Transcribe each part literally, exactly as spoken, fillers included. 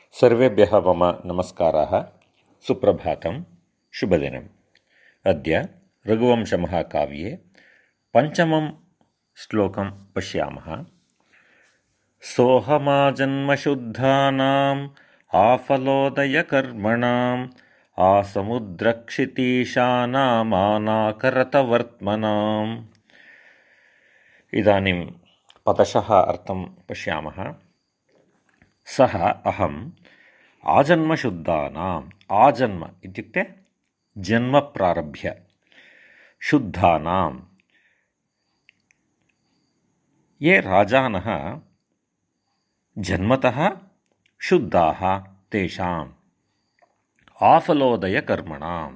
सर्वेभ्यः मम नमस्काराः। सुप्रभातं, शुभदिनम्। अद्य रघुवंशमहाकाव्ये पञ्चमं श्लोकं पश्यामः। सोऽहमाजन्मशुद्धानाम् आफलोदयकर्मणाम् आसमुद्रक्षितीशानामानाकरतवर्त्मनाम्। इदानीं पदशः अर्थं पश्यामः। सः अहम् आजन्मशुद्धानाम्, आजन्म इत्युक्ते जन्म प्रारभ्य, शुद्धानां ये राजानः जन्मतः शुद्धाः तेषाम् आफलोदयकर्मणाम्।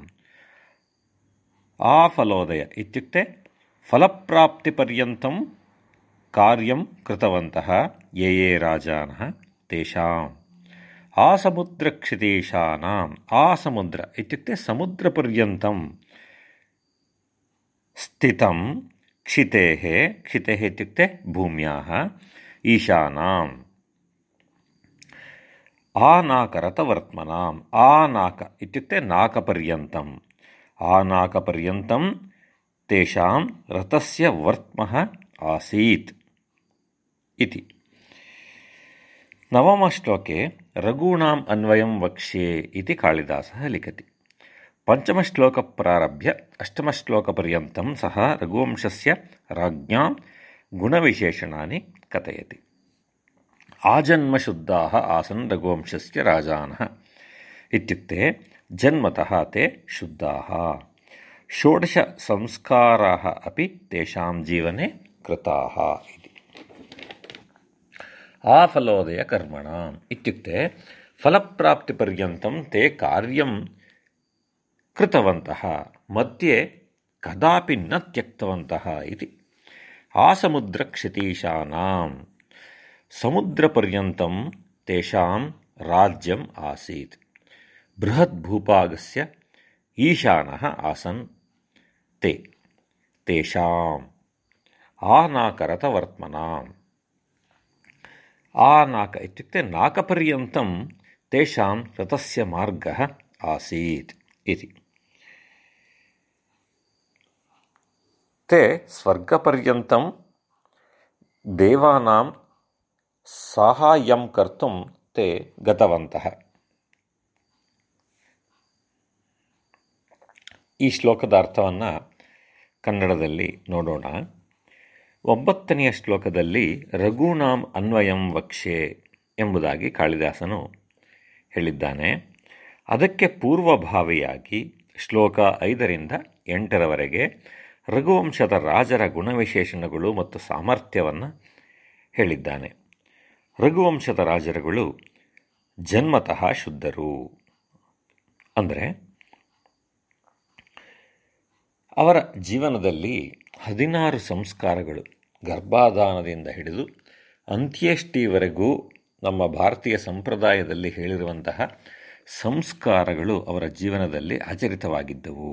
आफलोदय इत्युक्ते फलप्राप्तिपर्यन्तं कार्यं कृतवन्तः ये ये राजानः तेषाम्। आसमुद्रक्षितीशानाम्, आसमुद्र इत्युक्ते समुद्रपर्यन्तं स्थितं क्षितेः, क्षितेः इत्युक्ते भूम्याः, ईशानाम् आनाकरतवर्त्मनाम्। आनाक इत्युक्ते नाकपर्यन्तम्, आनाकपर्यन्तं तेषां रथस्य वर्त्मः आसीत् इति। नवमश्लोके रघूणाम् अन्वयं वक्ष्ये इति कालिदासः लिखति। पञ्चमश्लोकप्रारभ्य अष्टमश्लोकपर्यन्तं सः रघुवंशस्य राज्ञां गुणविशेषणानि कथयति। आजन्मशुद्धाः आसन् रघुवंशस्य राजानः इत्युक्ते जन्मतः ते शुद्धाः। षोडशसंस्काराः अपि तेषां जीवने कृताः इति। आफलोदयकर्मणाम् इत्युक्ते फलप्राप्तिपर्यन्तं ते कार्यं कृतवन्तः, मध्ये कदापि न त्यक्तवन्तः इति। आसमुद्रक्षितीशानां, समुद्रपर्यन्तं तेषां राज्यम् आसीत्। बृहद्भूभागस्य ईशानः आसन् ते, तेषाम् आनाकरतवर्त्मनाम्। आनाक इत्युक्ते नाकपर्यन्तं तेषां रथस्य मार्गः आसीत् इति। ते स्वर्गपर्यन्तं देवानां साहाय्यं कर्तुं ते गतवन्तः। ಈ ಶ್ಲೋಕದ ಅರ್ಥವನ್ನು ಕನ್ನಡದಲ್ಲಿ ನೋಡೋಣ. ಒಂಬತ್ತನೆಯ ಶ್ಲೋಕದಲ್ಲಿ ರಘೂಣಾಂ ಅನ್ವಯಂ ವಕ್ಷ್ಯೆ ಎಂಬುದಾಗಿ ಕಾಳಿದಾಸನು ಹೇಳಿದ್ದಾನೆ. ಅದಕ್ಕೆ ಪೂರ್ವಭಾವಿಯಾಗಿ ಶ್ಲೋಕ ಐದರಿಂದ ಎಂಟರವರೆಗೆ ರಘುವಂಶದ ರಾಜರ ಗುಣವಿಶೇಷಣಗಳು ಮತ್ತು ಸಾಮರ್ಥ್ಯವನ್ನು ಹೇಳಿದ್ದಾನೆ. ರಘುವಂಶದ ರಾಜರುಗಳು ಜನ್ಮತಃ ಶುದ್ಧರು, ಅಂದರೆ ಅವರ ಜೀವನದಲ್ಲಿ ಹದಿನಾರು ಸಂಸ್ಕಾರಗಳು, ಗರ್ಭಾಧಾನದಿಂದ ಹಿಡಿದು ಅಂತ್ಯೇಷ್ಟಿವರೆಗೂ ನಮ್ಮ ಭಾರತೀಯ ಸಂಪ್ರದಾಯದಲ್ಲಿ ಹೇಳಿರುವಂತಹ ಸಂಸ್ಕಾರಗಳು ಅವರ ಜೀವನದಲ್ಲಿ ಆಚರಿತವಾಗಿದ್ದವು.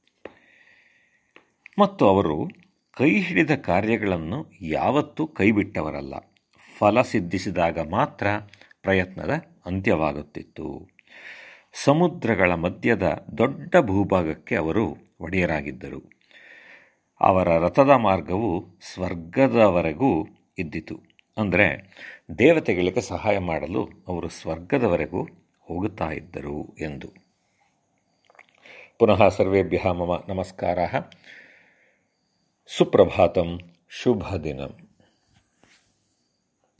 ಮತ್ತು ಅವರು ಕೈ ಹಿಡಿದ ಕಾರ್ಯಗಳನ್ನು ಯಾವತ್ತೂ ಕೈಬಿಟ್ಟವರಲ್ಲ. ಫಲ ಸಿದ್ಧಿಸಿದಾಗ ಮಾತ್ರ ಪ್ರಯತ್ನದ ಅಂತ್ಯವಾಗುತ್ತಿತ್ತು. ಸಮುದ್ರಗಳ ಮಧ್ಯದ ದೊಡ್ಡ ಭೂಭಾಗಕ್ಕೆ ಅವರು ಒಡೆಯರಾಗಿದ್ದರು. ಅವರ ರಥದ ಮಾರ್ಗವು ಸ್ವರ್ಗದವರೆಗೂ ಇದ್ದಿತು, ಅಂದರೆ ದೇವತೆಗಳಿಗೆ ಸಹಾಯ ಮಾಡಲು ಅವರು ಸ್ವರ್ಗದವರೆಗೂ ಹೋಗುತ್ತಾ ಇದ್ದರು ಎಂದು. ಪುನಃ ಸರ್ವೇಭ್ಯಃ ಮಮ ನಮಸ್ಕಾರಾಃ. ಸುಪ್ರಭಾತಂ, ಶುಭದಿನಂ.